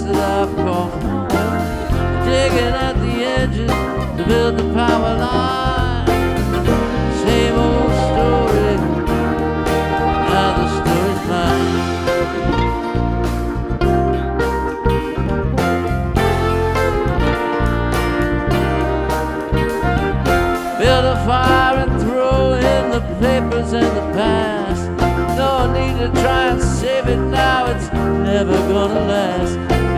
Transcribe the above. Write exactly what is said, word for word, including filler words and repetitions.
that I've called home, digging at the edges to build the power line. Same old story, now the story's mine. Build a fire and throw in the papers and the pans.